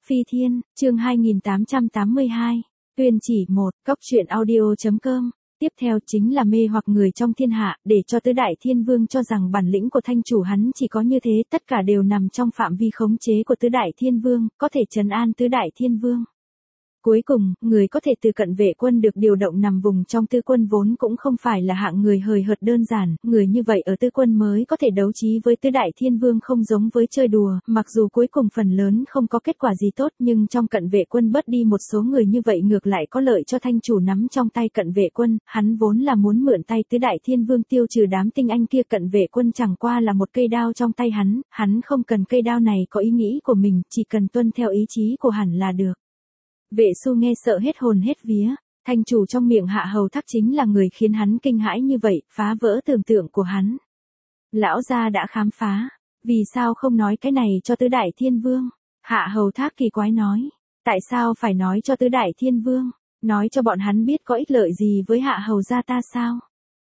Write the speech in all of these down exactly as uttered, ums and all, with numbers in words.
Phi Thiên, chương hai nghìn tám trăm tám mươi hai, tuyên chỉ một, cốc truyện audio.com. Tiếp theo chính là mê hoặc người trong thiên hạ, để cho tứ đại thiên vương cho rằng bản lĩnh của thanh chủ hắn chỉ có như thế, tất cả đều nằm trong phạm vi khống chế của tứ đại thiên vương, có thể trấn an tứ đại thiên vương. Cuối cùng, người có thể từ cận vệ quân được điều động nằm vùng trong tư quân vốn cũng không phải là hạng người hời hợt đơn giản, người như vậy ở tư quân mới có thể đấu trí với tứ đại thiên vương không giống với chơi đùa, mặc dù cuối cùng phần lớn không có kết quả gì tốt nhưng trong cận vệ quân bớt đi một số người như vậy ngược lại có lợi cho thanh chủ nắm trong tay cận vệ quân, hắn vốn là muốn mượn tay tứ đại thiên vương tiêu trừ đám tinh anh kia, cận vệ quân chẳng qua là một cây đao trong tay hắn, hắn không cần cây đao này có ý nghĩ của mình, chỉ cần tuân theo ý chí của hắn là được. Vệ Xu nghe sợ hết hồn hết vía, thanh chủ trong miệng Hạ Hầu Thác chính là người khiến hắn kinh hãi như vậy, phá vỡ tưởng tượng của hắn. Lão gia đã khám phá, vì sao không nói cái này cho tứ đại thiên vương? Hạ Hầu Thác kỳ quái nói, tại sao phải nói cho tứ đại thiên vương, nói cho bọn hắn biết có ích lợi gì với Hạ Hầu gia ta sao?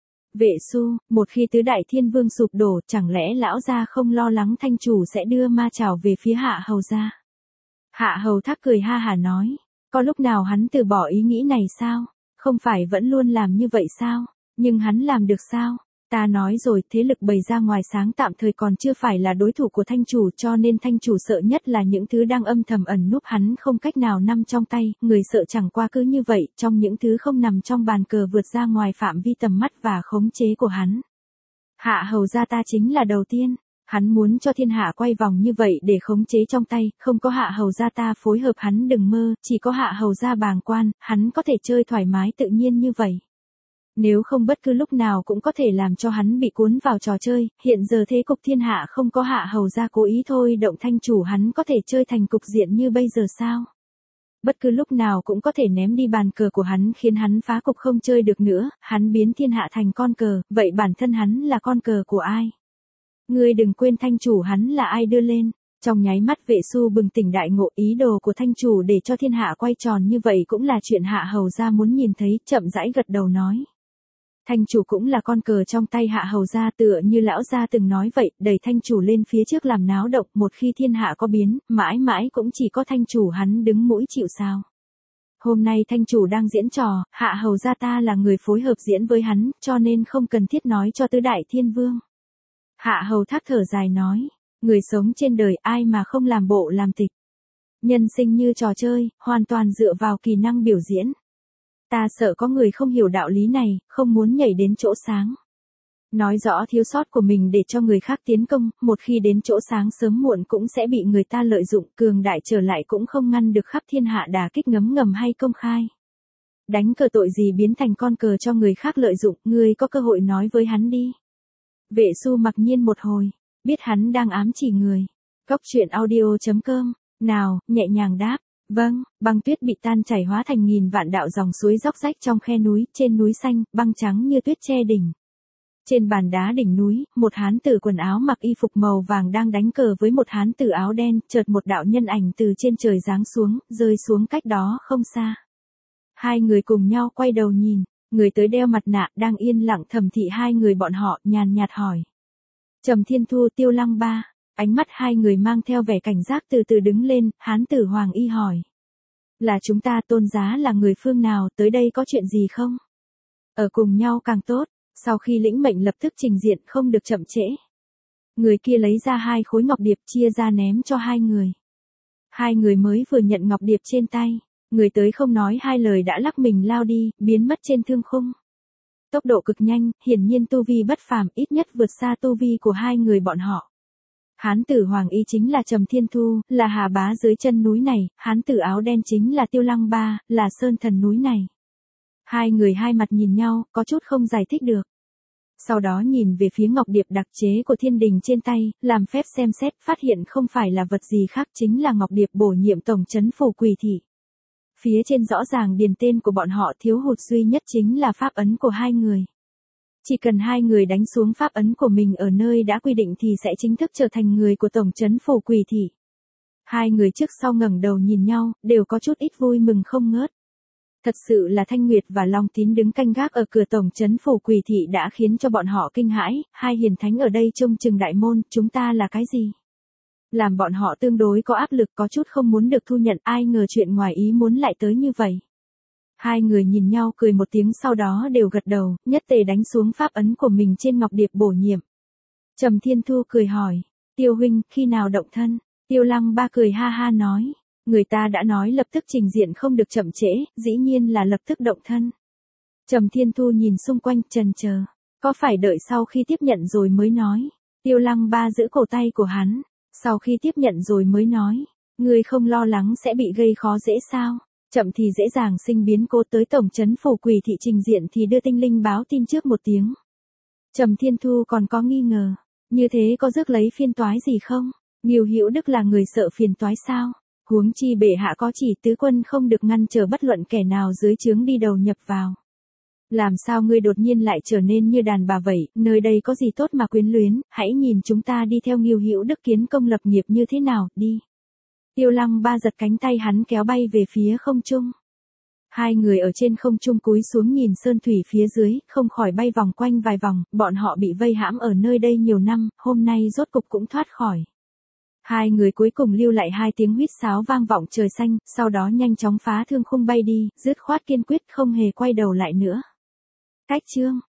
Vệ Xu, một khi tứ đại thiên vương sụp đổ, chẳng lẽ lão gia không lo lắng thanh chủ sẽ đưa ma chảo về phía Hạ Hầu gia? Hạ Hầu Thác cười ha hả nói, có lúc nào hắn từ bỏ ý nghĩ này sao? Không phải vẫn luôn làm như vậy sao? Nhưng hắn làm được sao? Ta nói rồi, thế lực bày ra ngoài sáng tạm thời còn chưa phải là đối thủ của thanh chủ, cho nên thanh chủ sợ nhất là những thứ đang âm thầm ẩn núp hắn không cách nào nắm trong tay, người sợ chẳng qua cứ như vậy, trong những thứ không nằm trong bàn cờ vượt ra ngoài phạm vi tầm mắt và khống chế của hắn. Hạ Hầu gia ta chính là đầu tiên. Hắn muốn cho thiên hạ quay vòng như vậy để khống chế trong tay, không có Hạ Hầu gia ta phối hợp hắn đừng mơ, chỉ có Hạ Hầu gia bàng quan, hắn có thể chơi thoải mái tự nhiên như vậy. Nếu không bất cứ lúc nào cũng có thể làm cho hắn bị cuốn vào trò chơi, hiện giờ thế cục thiên hạ không có Hạ Hầu gia cố ý thôi động thanh chủ hắn có thể chơi thành cục diện như bây giờ sao? Bất cứ lúc nào cũng có thể ném đi bàn cờ của hắn khiến hắn phá cục không chơi được nữa, hắn biến thiên hạ thành con cờ, vậy bản thân hắn là con cờ của ai? Ngươi đừng quên thanh chủ hắn là ai đưa lên. Trong nháy mắt Vệ Xu bừng tỉnh đại ngộ, ý đồ của thanh chủ để cho thiên hạ quay tròn như vậy cũng là chuyện Hạ Hầu gia muốn nhìn thấy, chậm rãi gật đầu nói. Thanh chủ cũng là con cờ trong tay Hạ Hầu gia, tựa như lão gia từng nói vậy, đẩy thanh chủ lên phía trước làm náo động, một khi thiên hạ có biến, mãi mãi cũng chỉ có thanh chủ hắn đứng mũi chịu sào. Hôm nay thanh chủ đang diễn trò, Hạ Hầu gia ta là người phối hợp diễn với hắn, cho nên không cần thiết nói cho tứ đại thiên vương. Hạ Hầu Thác thở dài nói, người sống trên đời ai mà không làm bộ làm tịch. Nhân sinh như trò chơi, hoàn toàn dựa vào kỳ năng biểu diễn. Ta sợ có người không hiểu đạo lý này, không muốn nhảy đến chỗ sáng. Nói rõ thiếu sót của mình để cho người khác tiến công, một khi đến chỗ sáng sớm muộn cũng sẽ bị người ta lợi dụng, cường đại trở lại cũng không ngăn được khắp thiên hạ đả kích ngấm ngầm hay công khai. Đánh cờ tội gì biến thành con cờ cho người khác lợi dụng, ngươi có cơ hội nói với hắn đi. Vệ Xu mặc nhiên một hồi, biết hắn đang ám chỉ người. Cốc truyện audio.com, nào, nhẹ nhàng đáp, vâng, băng tuyết bị tan chảy hóa thành nghìn vạn đạo dòng suối róc rách trong khe núi, trên núi xanh, băng trắng như tuyết che đỉnh. Trên bàn đá đỉnh núi, một hán tử quần áo mặc y phục màu vàng đang đánh cờ với một hán tử áo đen, chợt một đạo nhân ảnh từ trên trời giáng xuống, rơi xuống cách đó không xa. Hai người cùng nhau quay đầu nhìn. Người tới đeo mặt nạ đang yên lặng thẩm thị hai người bọn họ, nhàn nhạt hỏi. Trầm Thiên Thu, Tiêu Lăng Ba, ánh mắt hai người mang theo vẻ cảnh giác từ từ đứng lên, hán tử Hoàng Y hỏi. Là chúng ta, Tôn giá là người phương nào, tới đây có chuyện gì không? Ở cùng nhau càng tốt, sau khi lĩnh mệnh lập tức trình diện không được chậm trễ. Người kia lấy ra hai khối ngọc điệp chia ra ném cho hai người. Hai người mới vừa nhận ngọc điệp trên tay. Người tới không nói hai lời đã lắc mình lao đi, biến mất trên thương khung. Tốc độ cực nhanh, hiển nhiên tu vi bất phàm, ít nhất vượt xa tu vi của hai người bọn họ. Hán tử Hoàng Y chính là Trầm Thiên Thu, là Hà Bá dưới chân núi này, hán tử áo đen chính là Tiêu Lăng Ba, là Sơn Thần núi này. Hai người hai mặt nhìn nhau, có chút không giải thích được. Sau đó nhìn về phía ngọc điệp đặc chế của thiên đình trên tay, làm phép xem xét, phát hiện không phải là vật gì khác chính là ngọc điệp bổ nhiệm tổng trấn phủ Quỳ Thị. Phía trên rõ ràng điền tên của bọn họ, thiếu hụt duy nhất chính là pháp ấn của hai người. Chỉ cần hai người đánh xuống pháp ấn của mình ở nơi đã quy định thì sẽ chính thức trở thành người của tổng trấn phủ Quỳ Thị. Hai người trước sau ngẩng đầu nhìn nhau, đều có chút ít vui mừng không ngớt. Thật sự là Thanh Nguyệt và Long Tín đứng canh gác ở cửa tổng trấn phủ Quỳ Thị đã khiến cho bọn họ kinh hãi, hai hiền thánh ở đây trông chừng đại môn, chúng ta là cái gì? làm bọn họ tương đối có áp lực, có chút không muốn được thu nhận, ai ngờ chuyện ngoài ý muốn lại tới như vậy. Hai người nhìn nhau cười một tiếng, sau đó đều gật đầu, nhất tề đánh xuống pháp ấn của mình trên ngọc điệp bổ nhiệm. Trầm Thiên Thu cười hỏi, Tiêu huynh, khi nào động thân? Tiêu Lăng Ba cười ha ha nói, người ta đã nói lập tức trình diện không được chậm trễ, dĩ nhiên là lập tức động thân. Trầm Thiên Thu nhìn xung quanh, chần chờ, có phải đợi sau khi tiếp nhận rồi mới nói? Tiêu Lăng Ba giữ cổ tay của hắn, sau khi tiếp nhận rồi mới nói, ngươi không lo lắng sẽ bị gây khó dễ sao? Chậm thì dễ dàng sinh biến cố, tới tổng trấn phủ quỷ thị trình diện thì đưa tinh linh báo tin trước một tiếng. Trầm Thiên Thu còn có nghi ngờ, như thế có rước lấy phiên toái gì không? Ngưu Hữu Đức là người sợ phiền toái sao? Huống chi bệ hạ có chỉ tứ quân không được ngăn trở bất luận kẻ nào dưới trướng đi đầu nhập vào. Làm sao ngươi đột nhiên lại trở nên như đàn bà vậy, nơi đây có gì tốt mà quyến luyến, hãy nhìn chúng ta đi theo Ngưu Hữu Đức kiến công lập nghiệp như thế nào, đi. Tiêu Lăng Ba giật cánh tay hắn kéo bay về phía không trung. Hai người ở trên không trung cúi xuống nhìn sơn thủy phía dưới, không khỏi bay vòng quanh vài vòng, bọn họ bị vây hãm ở nơi đây nhiều năm, hôm nay rốt cục cũng thoát khỏi. Hai người cuối cùng lưu lại hai tiếng huýt sáo vang vọng trời xanh, sau đó nhanh chóng phá thương khung bay đi, dứt khoát kiên quyết không hề quay đầu lại nữa. Cách chương